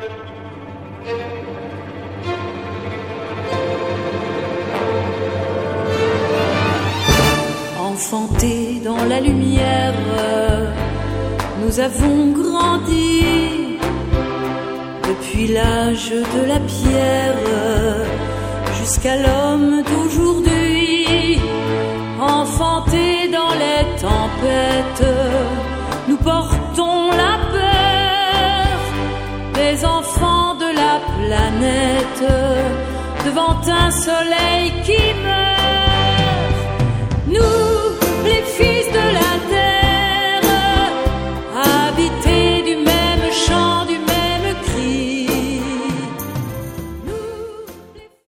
Enfantés dans la lumière, nous avons grandi depuis l'âge de la pierre jusqu'à l'homme d'aujourd'hui. Enfantés dans les tempêtes, nous portons la peur des enfants de la planète devant un soleil qui meurt.